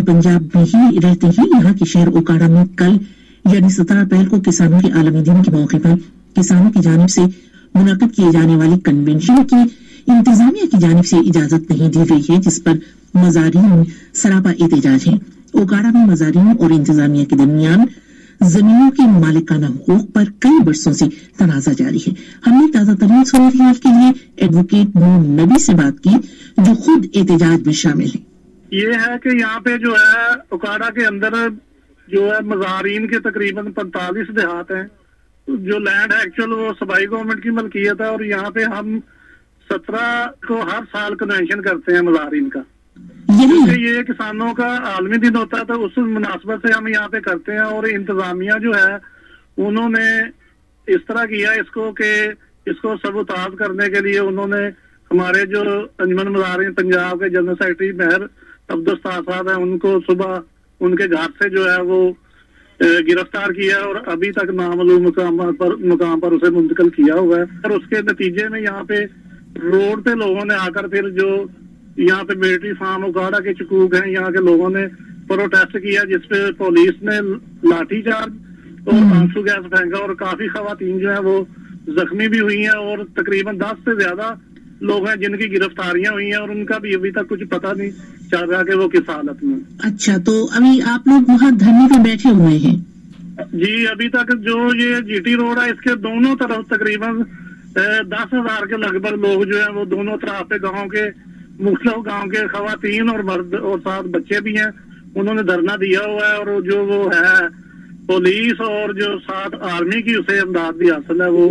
पंजाब में ही रहते हैं। यहाँ के शहर ओकाड़ा में कल यानी 17 अप्रैल को किसानों के आलमी दिन के मौके पर किसानों की जानिब से मुनाकिद किए जाने वाले कन्वेंशन की इंतजामिया की जानिब से इजाजत नहीं दी गई है, जिस पर मज़ारीन सरापा एहतजाज है। ओकाड़ा में मज़ारीन और इंतजामिया के दरमियान जमीनों के मालिकाना हुकूक पर कई बरसों से तनाजा जारी है। हमने ताजा तरीन सूरत के लिए एडवोकेट नूर नबी से बात की, जो खुद एहतजाज में शामिल है। ये है कि यहाँ पे जो है ओकाड़ा के अंदर जो है मज़ारीन के तकरीबन 45 देहात हैं। जो लैंड है एक्चुअल वो सूबाई गवर्नमेंट की मलकियत है और यहाँ पे हम 17 को हर साल कन्वेंशन करते हैं मज़ारीन का। ये किसानों का आलमी दिन होता है तो उस मुनासबत से हम यहाँ पे करते हैं। और इंतजामिया जो है उन्होंने इस तरह किया इसको कि इसको सबूताज करने के लिए उन्होंने हमारे जो अंजुमन मज़ारीन पंजाब के जनरल सेक्रेटरी महर अब्दुस्तार साहब है उनको सुबह उनके घर से जो है वो गिरफ्तार किया और अभी तक नामालूम मुकाम पर उसे मुंतकिल किया हुआ है। और उसके नतीजे में यहाँ पे रोड पे लोगों ने आकर फिर जो यहाँ पे मिलिट्री फार्म ओकाड़ा के चकूक हैं यहाँ के लोगों ने प्रोटेस्ट किया, जिसपे पुलिस ने लाठीचार्ज और आंसू गैस फेंका और काफी खवातीन जो है वो जख्मी भी हुई हैं और तकरीबन 10 से ज्यादा लोग हैं जिनकी गिरफ्तारियां हुई हैं और उनका भी अभी तक कुछ पता नहीं चल रहा कि वो किस हालत में। अच्छा, तो अभी आप लोग वहाँ धरने पे बैठे हुए हैं? जी, अभी तक जो ये जीटी रोड है इसके दोनों तरफ तकरीबन 10,000 के लगभग लोग जो है वो दोनों तरफ पे गाँव के मुख्तलिफ गाँव के खवातीन और मर्द और 7 बच्चे भी हैं, उन्होंने धरना दिया हुआ है। और जो वो है पुलिस और जो 7 आर्मी की उसे इमदाद भी हासिल है वो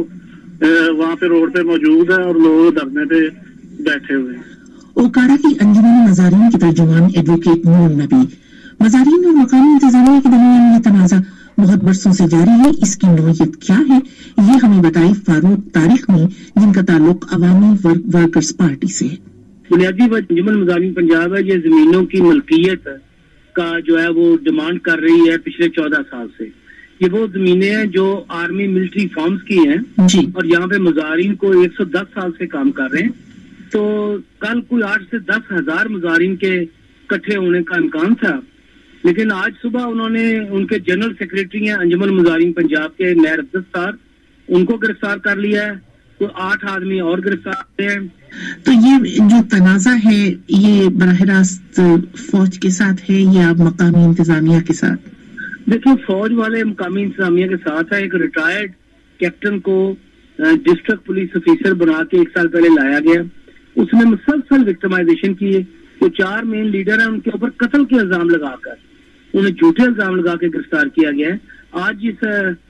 वहाँ पे रोड पे मौजूद है और लोग धरने पे बैठे हुए हैं। ओकाड़ा की अंजुमन मज़ारीन के तर्जुमान एडवोकेट नूर नबी, मज़ारीन और मकामी इंतजामिया के दरमियान ये तनाज़ा बहुत बरसों से जारी है, इसकी नौयत क्या है ये हमें बताई फारूक तारिक ने, जिनका ताल्लुक अवामी वर्कर्स पार्टी से है। बुनियादी वजह अंजुमन मज़ारीन पंजाब है, ये जमीनों की मलकियत का जो है वो डिमांड कर रही है पिछले 14 साल से। ये वो जमीनें हैं जो आर्मी मिलिट्री फार्म्स की हैं जी। और यहाँ पे मज़ारीन को 110 साल से काम कर रहे हैं। तो कल कोई 8 से 10 हजार मज़ारीन के इकट्ठे होने का इम्कान था, लेकिन आज सुबह उन्होंने उनके जनरल सेक्रेटरी हैं अंजुमन मज़ारीन पंजाब के महर अब्दुस्तार, उनको गिरफ्तार कर लिया है। तो 8 आदमी और गिरफ्तार हैं। तो ये जो तनाजा है ये बराह रास्त फौज के साथ है या मकामी इंतजामिया के साथ? देखिए, फौज वाले मकामी इंतजामिया के साथ है। एक रिटायर्ड कैप्टन को डिस्ट्रिक्ट पुलिस ऑफिसर बना के 1 साल पहले लाया गया, उसने मुसलसल विक्टिमाइजेशन की। वो 4 मेन लीडर हैं, उनके ऊपर कत्ल के इल्जाम लगाकर उन्हें झूठे इल्जाम लगा के गिरफ्तार किया गया है। आज जिस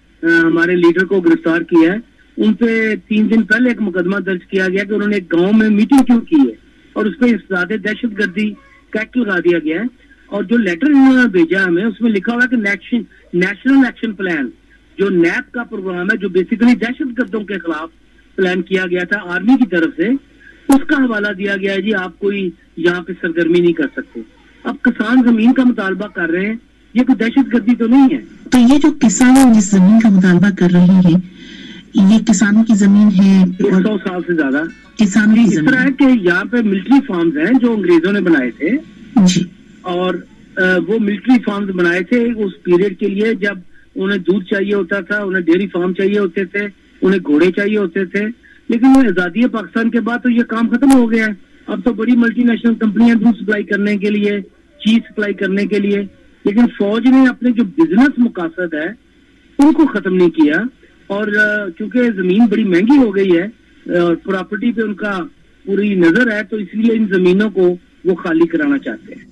हमारे लीडर को गिरफ्तार किया है उन पे 3 दिन पहले एक मुकदमा दर्ज किया गया कि उन्होंने एक गांव में मीटिंग क्यों की है और उस पर ज्यादा दहशतगर्दी का एक्ट लगा दिया गया है। और जो लेटर इन्होंने भेजा हमें उसमें लिखा हुआ है कि नेशनल एक्शन प्लान जो नैप का प्रोग्राम है, जो बेसिकली दहशतगर्दों के खिलाफ प्लान किया गया था आर्मी की तरफ से, उसका हवाला दिया गया है जी आप कोई यहाँ पे सरगर्मी नहीं कर सकते। अब किसान जमीन का मुतालबा कर रहे हैं, ये कोई दहशतगर्दी तो नहीं है। तो ये जो किसान जिस जमीन का मुतालबा कर रहे हैं ये किसानों की जमीन है 100 साल से ज्यादा किसानों की इस तरह है कि यहाँ पे मिलिट्री फार्म्स हैं जो अंग्रेजों ने बनाए थे जी। और वो मिलिट्री फार्म्स बनाए थे उस पीरियड के लिए जब उन्हें दूध चाहिए होता था, उन्हें डेयरी फार्म चाहिए होते थे, उन्हें घोड़े चाहिए होते थे। लेकिन आजादी पाकिस्तान के बाद तो ये काम खत्म हो गया है। अब तो बड़ी मल्टीनेशनल कंपनियां दूध सप्लाई करने के लिए, चीज सप्लाई करने के लिए, लेकिन फौज ने अपने जो बिजनेस मकासद है उनको खत्म नहीं किया। और क्योंकि जमीन बड़ी महंगी हो गई है और प्रॉपर्टी पे उनका पूरी नजर है, तो इसलिए इन जमीनों को वो खाली कराना चाहते हैं।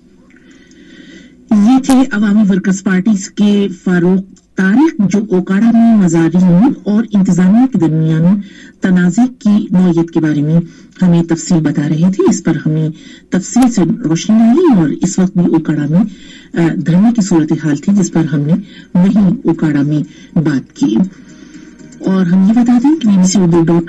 ये थे अवामी वर्कर्स पार्टी के फारूक तारिक, जो ओकाड़ा में मज़ारीन और इंतजामिया के दरमियान तनाज़े की नौयत के बारे में हमें तफसील बता रहे थे। इस पर हमें तफसील से रोशनी डाली और इस वक्त भी ओकाड़ा में धरने की सूरत हाल थी, जिस पर हमने वहीं ओकाड़ा में बात की। और हम ये बता दें कि BBC